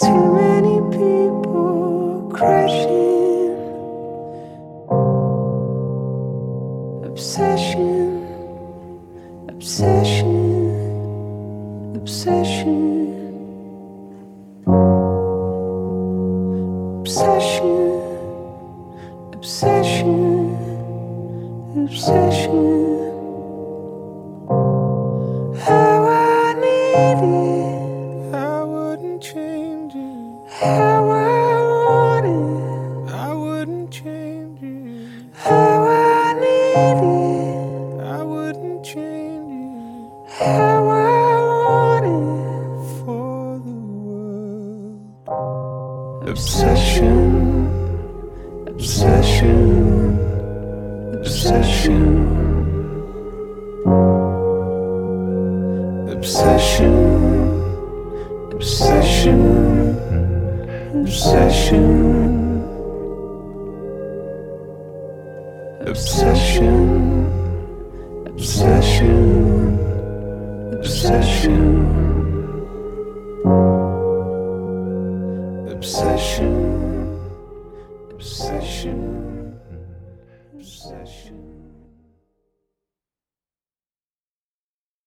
Too many people crashing. Obsession, obsession, obsession, obsession, obsession, obsession. How I need it, I wouldn't change it. how I want it, I wouldn't change it. how I need it, I wouldn't change it how I want it. for the world. Obsession, obsession, obsession, obsession, obsession, obsession, obsession, obsession, obsession, obsession, obsession, obsession.